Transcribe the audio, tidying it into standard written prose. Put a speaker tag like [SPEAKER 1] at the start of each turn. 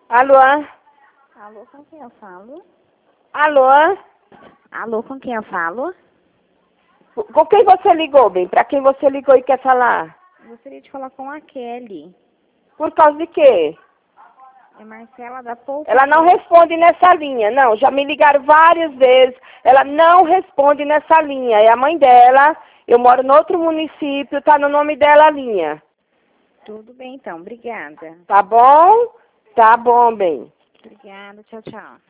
[SPEAKER 1] Alô?
[SPEAKER 2] Alô, com quem eu falo?
[SPEAKER 1] Alô?
[SPEAKER 2] Alô, com quem eu falo?
[SPEAKER 1] Com quem você ligou, bem? Pra quem você ligou e quer falar?
[SPEAKER 2] Gostaria de falar com a Kelly.
[SPEAKER 1] Por causa de quê?
[SPEAKER 2] É Marcela da Poupa.
[SPEAKER 1] Ela não responde nessa linha, não. Já me ligaram várias vezes. Ela não responde nessa linha. É a mãe dela. Eu moro em outro município. Tá no nome dela a linha.
[SPEAKER 2] Tudo bem, então. Obrigada.
[SPEAKER 1] Tá bom? Tá bom, bem.
[SPEAKER 2] Obrigada. Tchau, tchau.